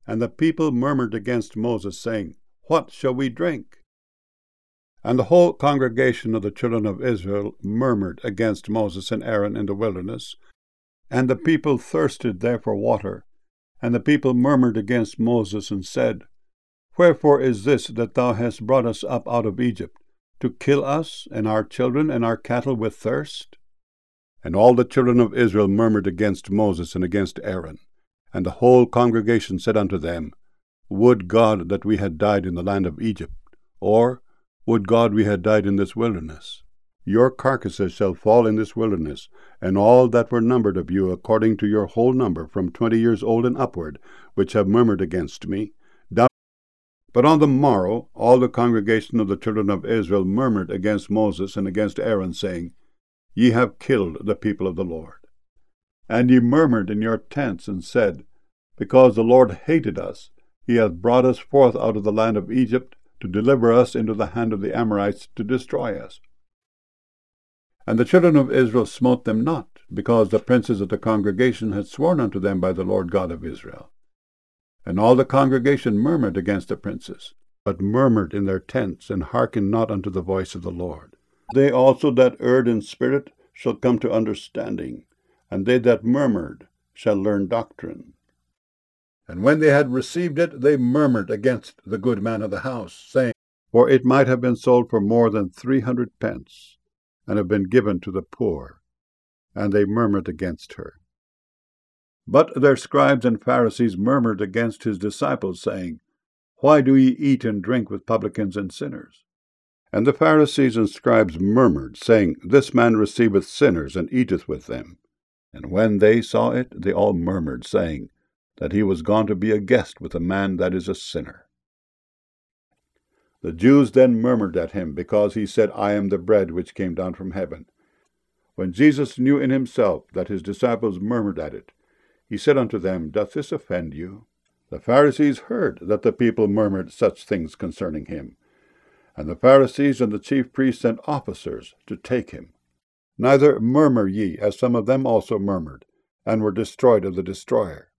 And the people murmured against Moses, saying, What shall we drink? And the whole congregation of the children of Israel murmured against Moses and Aaron in the wilderness. And the people thirsted there for water. And the people murmured against Moses, and said, Wherefore is this that thou hast brought us up out of Egypt, to kill us and our children and our cattle with thirst? And all the children of Israel murmured against Moses and against Aaron. And the whole congregation said unto them, Would God that we had died in the land of Egypt, or would God we had died in this wilderness? Your carcasses shall fall in this wilderness, and all that were numbered of you according to your whole number, from 20 years old and upward, which have murmured against me. But on the morrow all the congregation of the children of Israel murmured against Moses and against Aaron, saying, Ye have killed the people of the Lord. And ye murmured in your tents, and said, Because the Lord hated us, he hath brought us forth out of the land of Egypt, to deliver us into the hand of the Amorites, to destroy us. And the children of Israel smote them not, because the princes of the congregation had sworn unto them by the Lord God of Israel. And all the congregation murmured against the princes, but murmured in their tents, and hearkened not unto the voice of the Lord. They also that erred in spirit shall come to understanding, and they that murmured shall learn doctrine. And when they had received it, they murmured against the good man of the house, saying, For it might have been sold for more than 300 pence, and have been given to the poor. And they murmured against her. But their scribes and Pharisees murmured against his disciples, saying, Why do ye eat and drink with publicans and sinners? And the Pharisees and scribes murmured, saying, This man receiveth sinners, and eateth with them. And when they saw it, they all murmured, saying, That he was gone to be a guest with a man that is a sinner. The Jews then murmured at him, because he said, I am the bread which came down from heaven. When Jesus knew in himself that his disciples murmured at it, he said unto them, Doth this offend you? The Pharisees heard that the people murmured such things concerning him. And the Pharisees and the chief priests sent officers to take him. Neither murmur ye, as some of them also murmured, and were destroyed of the destroyer.